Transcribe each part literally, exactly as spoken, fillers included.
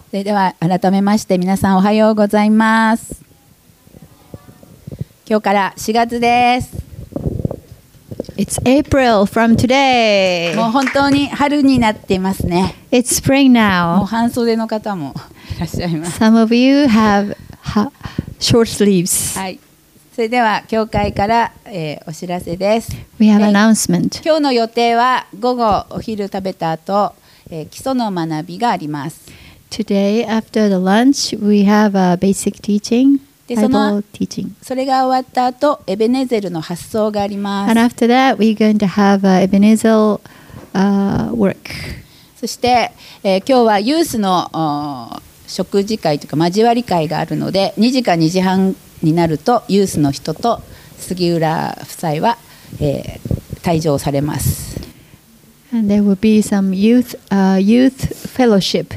それでは改めまして皆さんおはようございます。今日からしがつです。 It's April from today. もう本当に春になっていますね。 It's spring もう now. 半袖の方もいらっしゃいます。 Some of you have ha- short sleeves. はい。それでは教会から、えーお知らせです。 We have えー announcement. 今日の予定は午後お昼食べた後、えー基礎の学びがあります。 Today, after the lunch, we have a basic teaching, でその Bible teaching. それが終わった後、エベネゼルの発想があります。 And after that, we're going to have a Ebenezer uh, work. そして、えー今日はユースのお食事会というか交わり会があるので、にじかにじはんになるとユースの人と杉浦夫妻は、えー退場されます。 And there will be some youth, uh, youth fellowship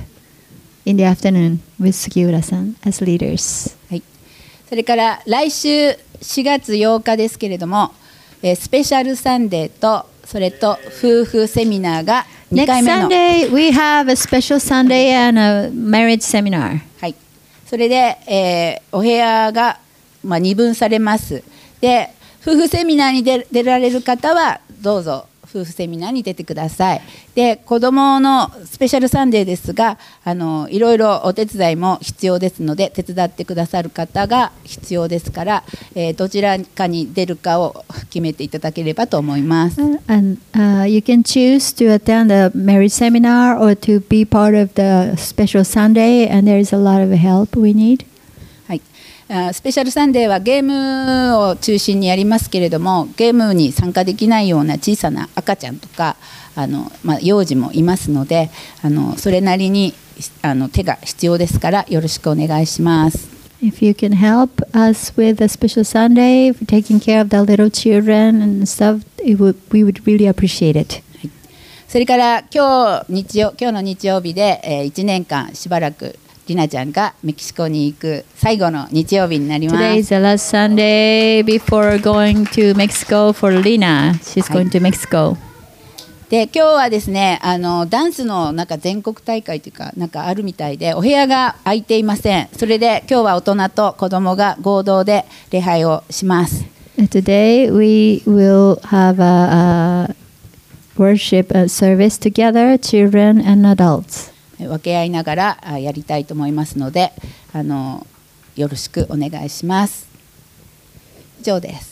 in the afternoon with Sugiura-san as leaders. はい、それから来週しがつようかですけれども、えースペシャルサンデーとそれと夫婦セミナーがにかい Next めの、 Sunday, we have a special Sunday and a marriage seminar. はい、それで、えーお部屋が、まあ、二分されます。で、夫婦セミナーに出、出られる方はどうぞ夫婦セミナーに出てください。で、子どものスペシャルサンデーですが、あのいろいろお手伝いも必要ですので、手伝ってくださる方が必要ですから、えーどちらかに出るかを決めていただければと思います。 And uh, you can choose to attend a marriage seminar or to be part of the special Sunday, and there is a lot of help we need. はい、あスペシャルサンデーはゲームを中心にやりますけれども、ゲームに参加できないような小さな赤ちゃんとかあの、まあ、幼児もいますので、あのそれなりにあの手が必要ですからよろしくお願いします。 If you can help us with a special Sunday, taking care of the little children and stuff, it would, we would really appreciate it. それから今日日曜今日の日曜日で、えー、いちねんかんしばらくりなちゃんがメキシコに行く最後の日曜日になります。 Today is the last Sunday before going to Mexico for Lina. She's going to Mexico. で今日はですね、あのダンスのなんか全国大会というかなんかあるみたいで、お部屋が空いていません。それで今日は大人と子供が合同で礼拝をします。 Today we will have a, a worship a service together, children and adults. 分け合いながらあやりたいと思いますので、あのよろしくお願いします。以上です。